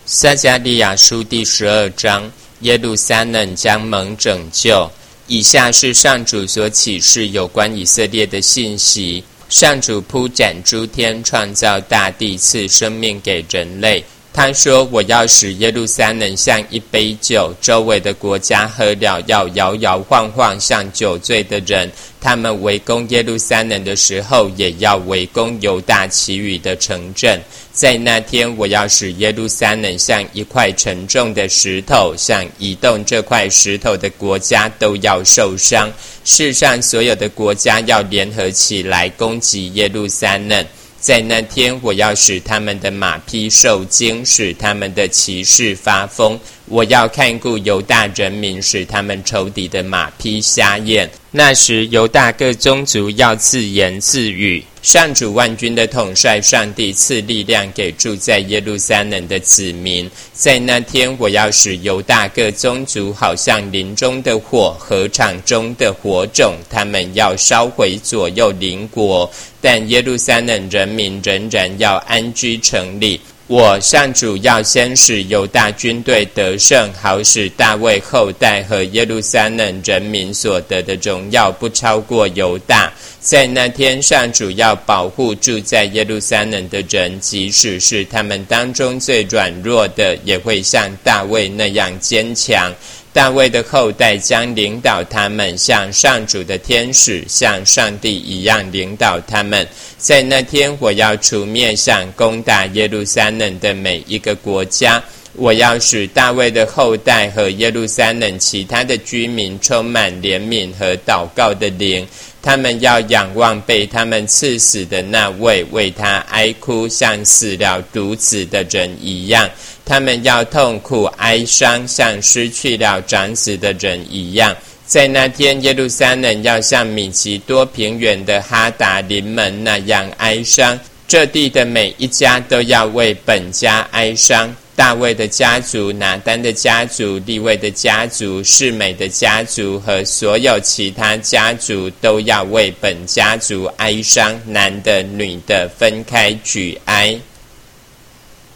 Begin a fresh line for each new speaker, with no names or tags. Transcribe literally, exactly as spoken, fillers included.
撒迦利亚书第十二章，耶路撒冷将蒙拯救。以下是上主所启示有关以色列的信息。上主铺展诸天，创造大地，赐生命给人类。他说，我要使耶路撒冷像一杯酒，周围的国家喝了要摇摇晃晃，像酒醉的人。他们围攻耶路撒冷的时候，也要围攻犹大其余的城镇。在那天，我要使耶路撒冷像一块沉重的石头，像移动这块石头的国家都要受伤。世上所有的国家要联合起来攻击耶路撒冷。在那天，我要使他们的马匹受惊，使他们的骑士发疯。我要看顾犹大人民，使他们仇敌的马匹瞎眼。那时，犹大各宗族要自言自语。上主万军的统帅上帝赐力量给住在耶路撒冷的子民。在那天，我要使犹大各宗族好像林中的火，禾场中的火种，他们要烧毁左右邻国，但耶路撒冷人民仍然要安居城里。我上主要先使犹大军队得胜，好使大卫后代和耶路撒冷人民所得的荣耀不超过犹大。在那天，上主要保护住在耶路撒冷的人，即使是他们当中最软弱的，也会像大卫那样坚强。大卫的后代将领导他们，像上主的天使，像上帝一样领导他们。在那天，我要除灭想攻打耶路撒冷的每一个国家。我要使大卫的后代和耶路撒冷其他的居民充满怜悯和祷告的灵。他们要仰望被他们刺死的那位，为他哀哭，像死了独子的人一样。他们要痛苦哀伤，像失去了长子的人一样。在那天，耶路撒冷要像米吉多平原的哈达临门那样哀伤。这地的每一家都要为本家哀伤。大卫的家族、拿单的家族、利未的家族、示每的家族和所有其他家族都要为本家族哀伤，男的女的分开举哀。